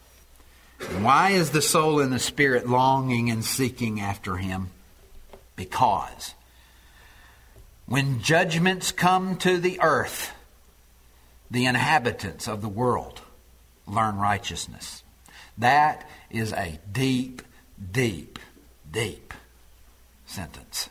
Why is the soul and the spirit longing and seeking after him? Because when judgments come to the earth, the inhabitants of the world learn righteousness. That is a deep, deep, deep sentence.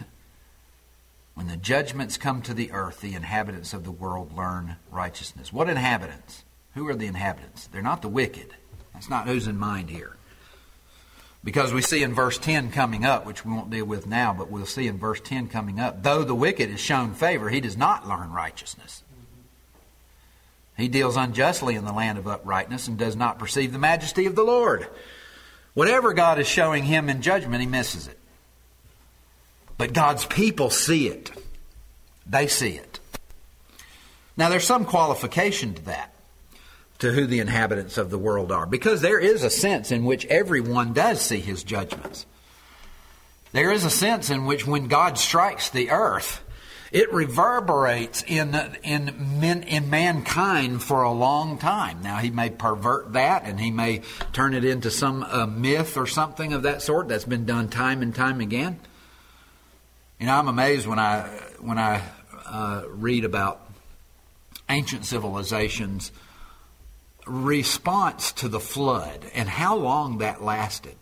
When the judgments come to the earth, the inhabitants of the world learn righteousness. What inhabitants? Who are the inhabitants? They're not the wicked. That's not who's in mind here. Because we see in verse 10 coming up, which we won't deal with now, but we'll see in verse 10 coming up, though the wicked is shown favor, he does not learn righteousness. He deals unjustly in the land of uprightness and does not perceive the majesty of the Lord. Whatever God is showing him in judgment, he misses it. But God's people see it. They see it. Now there's some qualification to that, to who the inhabitants of the world are, because there is a sense in which everyone does see his judgments. There is a sense in which when God strikes the earth, it reverberates in mankind for a long time. Now, he may pervert that, and he may turn it into some myth or something of that sort. That's been done time and time again. You know, I'm amazed when I read about ancient civilizations' response to the flood and how long that lasted.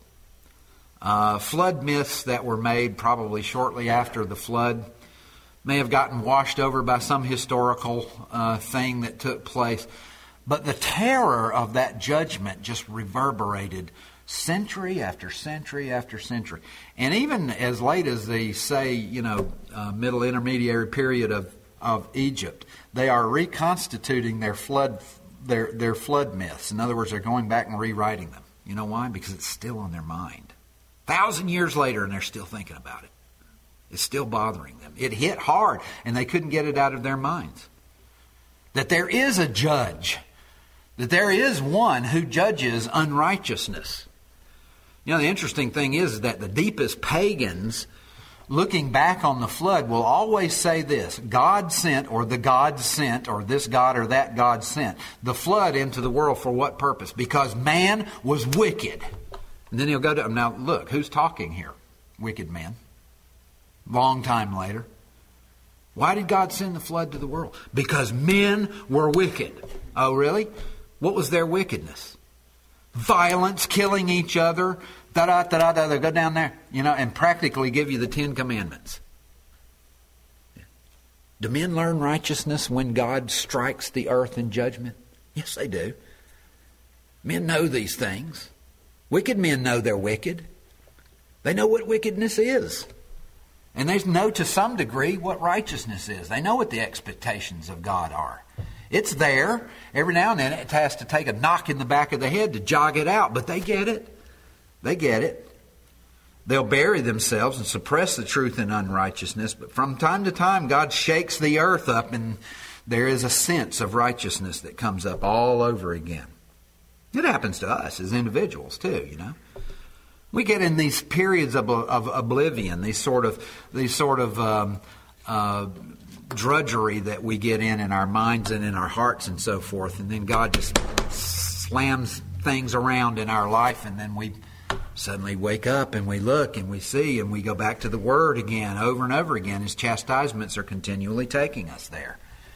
Flood myths that were made probably shortly after the flood may have gotten washed over by some historical thing that took place. But the terror of that judgment just reverberated century after century after century. And even as late as the, say, middle intermediary period of Egypt, they are reconstituting their flood myths. In other words, they're going back and rewriting them. You know why? Because it's still on their mind. 1,000 years later, and they're still thinking about it. It's still bothering them. It hit hard, and they couldn't get it out of their minds. That there is a judge. That there is one who judges unrighteousness. You know, the interesting thing is that the deepest pagans, looking back on the flood, will always say this: God sent, or the gods sent, or this God or that God sent the flood into the world for what purpose? Because man was wicked. And then he'll go to, now look, who's talking here? Wicked man. Long time later. Why did God send the flood to the world? Because men were wicked. Oh, really? What was their wickedness? Violence, killing each other, da-da-da-da-da, they go down there, and practically give you the 10 Commandments. Do men learn righteousness when God strikes the earth in judgment? Yes, they do. Men know these things. Wicked men know they're wicked. They know what wickedness is. And they know to some degree what righteousness is. They know what the expectations of God are. It's there. Every now and then it has to take a knock in the back of the head to jog it out. But they get it. They get it. They'll bury themselves and suppress the truth in unrighteousness. But from time to time, God shakes the earth up, and there is a sense of righteousness that comes up all over again. It happens to us as individuals too, We get in these periods of oblivion, these sort of drudgery that we get in our minds and in our hearts and so forth, and then God just slams things around in our life, and then we suddenly wake up and we look and we see and we go back to the Word again over and over again. His chastisements are continually taking us there.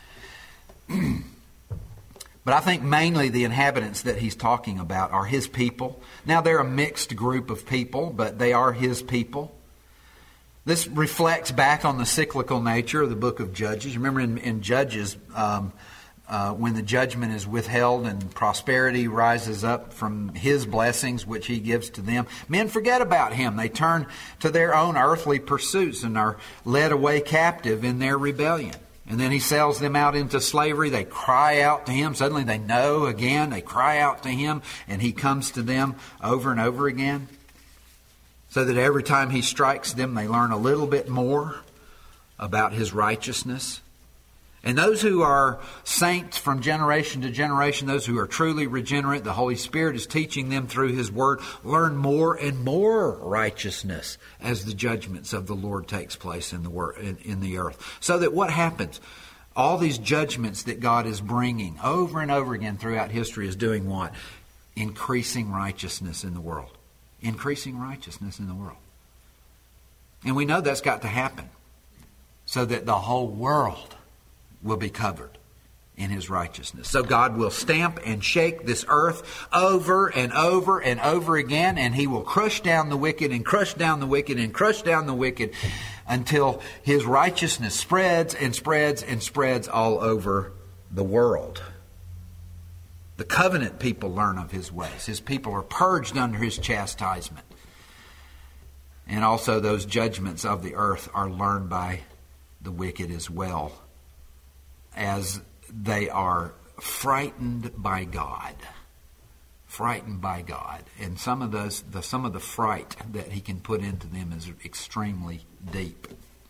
But I think mainly the inhabitants that he's talking about are his people. Now, they're a mixed group of people, but they are his people. This reflects back on the cyclical nature of the book of Judges. Remember in Judges, when the judgment is withheld and prosperity rises up from his blessings, which he gives to them, men forget about him. They turn to their own earthly pursuits and are led away captive in their rebellion. And then he sells them out into slavery. They cry out to him. Suddenly they know again. They cry out to him, and he comes to them over and over again. So that every time he strikes them, they learn a little bit more about his righteousness. And those who are saints from generation to generation, those who are truly regenerate, the Holy Spirit is teaching them through His Word, learn more and more righteousness as the judgments of the Lord takes place in the earth. So that what happens? All these judgments that God is bringing over and over again throughout history is doing what? Increasing righteousness in the world. Increasing righteousness in the world. And we know that's got to happen so that the whole world will be covered in His righteousness. So God will stamp and shake this earth over and over and over again, and He will crush down the wicked and crush down the wicked and crush down the wicked until His righteousness spreads and spreads and spreads all over the world. The covenant people learn of His ways. His people are purged under His chastisement. And also those judgments of the earth are learned by the wicked as well, as they are frightened by God. Frightened by God. And some of the fright that He can put into them is extremely deep.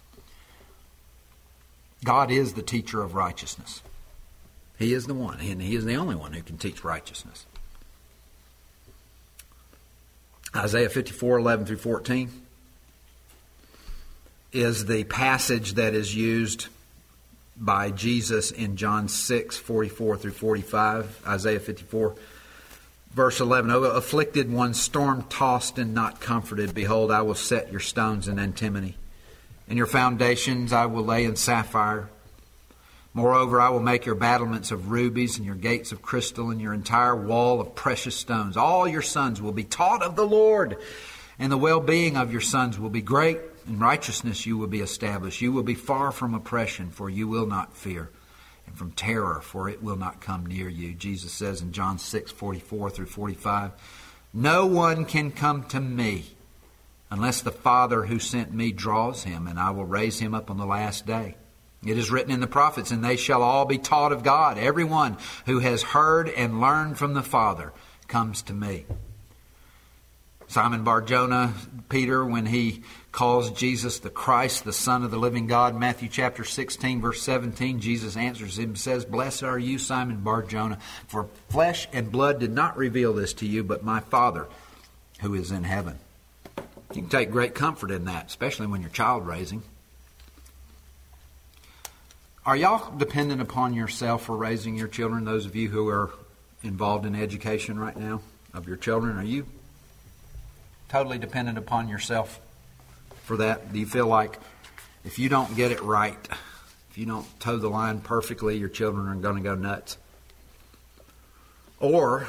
God is the teacher of righteousness. He is the one, and He is the only one who can teach righteousness. Isaiah 54:11 through 14 is the passage that is used by Jesus in John 6:44 through 45. Isaiah 54, verse 11. O afflicted one, storm-tossed and not comforted, behold, I will set your stones in antimony, and your foundations I will lay in sapphire. Moreover, I will make your battlements of rubies and your gates of crystal and your entire wall of precious stones. All your sons will be taught of the Lord, and the well-being of your sons will be great. In righteousness you will be established. You will be far from oppression, for you will not fear, and from terror, for it will not come near you. Jesus says in John 6:44 through 45, no one can come to me unless the Father who sent me draws him, and I will raise him up on the last day. It is written in the prophets, and they shall all be taught of God. Everyone who has heard and learned from the Father comes to me. Simon Bar-Jonah, Peter, when he calls Jesus the Christ, the Son of the living God, Matthew chapter 16, verse 17, Jesus answers him and says, blessed are you, Simon Bar-Jonah, for flesh and blood did not reveal this to you, but my Father who is in heaven. You can take great comfort in that, especially when you're child raising. Are y'all dependent upon yourself for raising your children? Those of you who are involved in education right now of your children, are you totally dependent upon yourself for that? Do you feel like if you don't get it right, if you don't toe the line perfectly, your children are going to go nuts? Or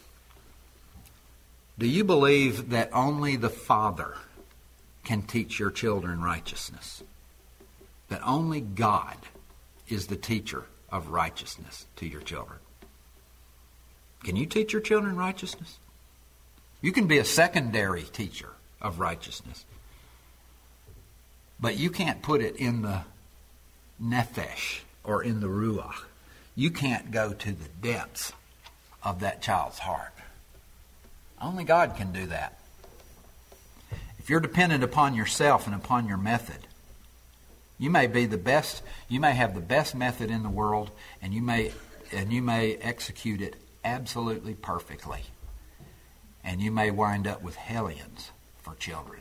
do you believe that only the Father can teach your children righteousness? That only God is the teacher of righteousness to your children? Can you teach your children righteousness? You can be a secondary teacher of righteousness, but you can't put it in the nephesh or in the ruach. You can't go to the depths of that child's heart. Only God can do that. If you're dependent upon yourself and upon your method, you may be the best, you may have the best method in the world, and you may execute it absolutely perfectly. And you may wind up with hellions for children.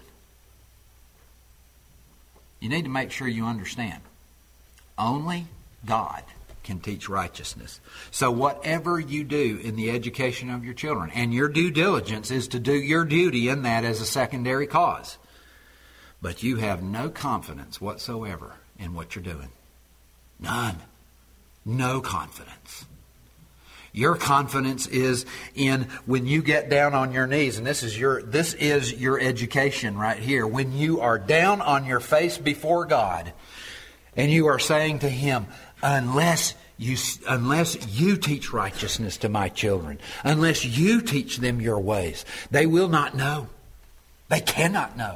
You need to make sure you understand. Only God can teach righteousness. So whatever you do in the education of your children, and your due diligence is to do your duty in that as a secondary cause. But you have no confidence whatsoever in what you're doing. None. No confidence. Your confidence is in when you get down on your knees, and this is your education right here. When you are down on your face before God, and you are saying to Him, unless you teach righteousness to my children, unless you teach them your ways, they will not know. They cannot know.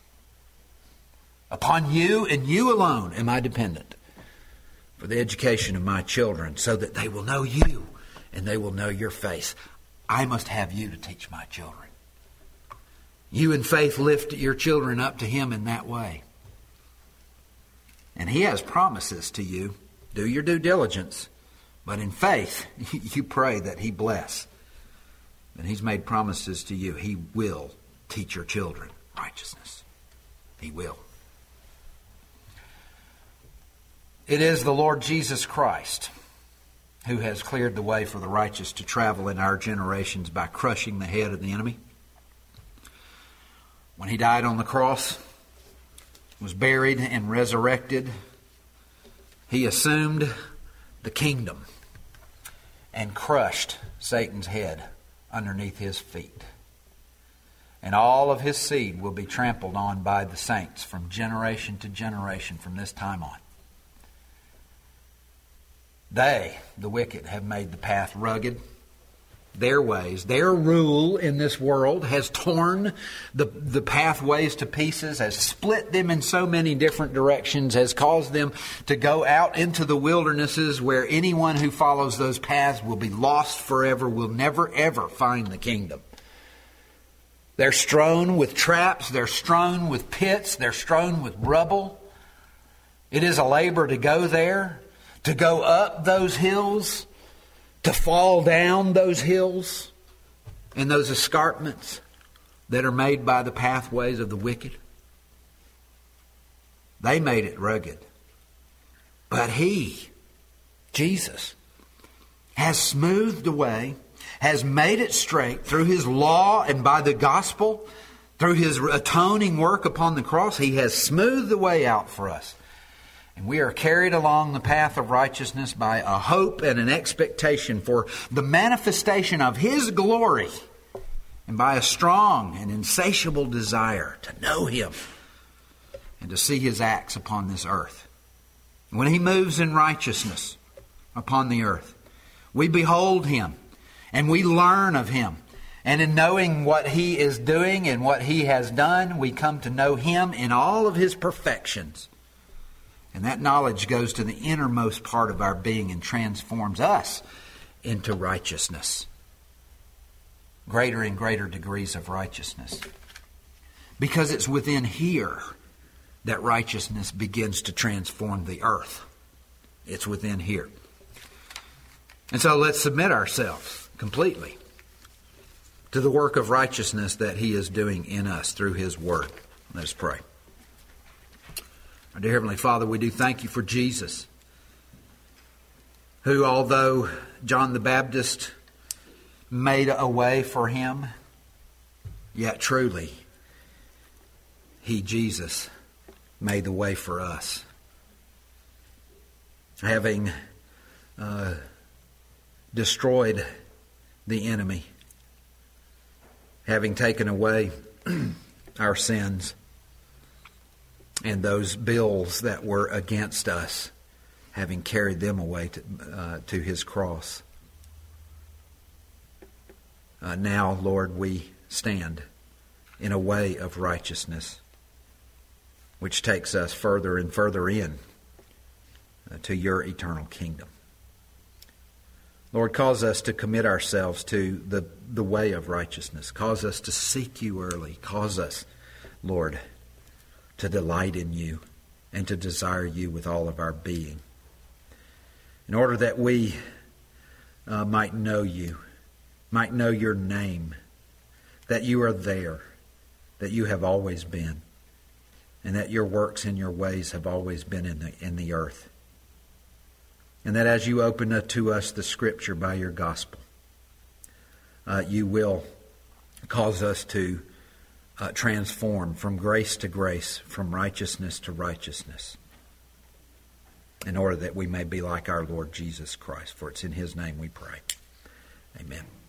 Upon you and you alone am I dependent for the education of my children, so that they will know you and they will know your face. I must have you to teach my children. You in faith lift your children up to Him in that way. And He has promises to you Do your due diligence. But in faith, you pray that He bless. And He's made promises to you. He will teach your children righteousness. He will. It is the Lord Jesus Christ who has cleared the way for the righteous to travel in our generations by crushing the head of the enemy. When He died on the cross, was buried and resurrected, He assumed the kingdom and crushed Satan's head underneath His feet. And all of His seed will be trampled on by the saints from generation to generation from this time on. They, the wicked, have made the path rugged. Their ways, their rule in this world has torn the pathways to pieces, has split them in so many different directions, has caused them to go out into the wildernesses where anyone who follows those paths will be lost forever, will never ever find the kingdom. They're strewn with traps, they're strewn with pits, they're strewn with rubble. It is a labor to go there, to go up those hills, to fall down those hills and those escarpments that are made by the pathways of the wicked. They made it rugged. But He, Jesus, has smoothed the way, has made it straight through His law and by the gospel, through His atoning work upon the cross. He has smoothed the way out for us. And we are carried along the path of righteousness by a hope and an expectation for the manifestation of His glory, and by a strong and insatiable desire to know Him and to see His acts upon this earth. When He moves in righteousness upon the earth, we behold Him and we learn of Him. And in knowing what He is doing and what He has done, we come to know Him in all of His perfections. And that knowledge goes to the innermost part of our being and transforms us into righteousness. Greater and greater degrees of righteousness. Because it's within here that righteousness begins to transform the earth. It's within here. And so let's submit ourselves completely to the work of righteousness that He is doing in us through His Word. Let us pray. Our dear Heavenly Father, we do thank You for Jesus, who, although John the Baptist made a way for Him, yet truly He, Jesus, made the way for us. Having destroyed the enemy, having taken away our sins, and those bills that were against us, having carried them away to His cross. Now, Lord, we stand in a way of righteousness, which takes us further and further in to Your eternal kingdom. Lord, cause us to commit ourselves to the way of righteousness. Cause us to seek You early. Cause us, Lord, to delight in You and to desire You with all of our being, in order that we might know You, might know Your name, that You are there, that You have always been, and that Your works and Your ways have always been in the earth. And that as You open to us the Scripture by Your gospel, You will cause us to transform from grace to grace, from righteousness to righteousness, in order that we may be like our Lord Jesus Christ. For it's in His name we pray. Amen.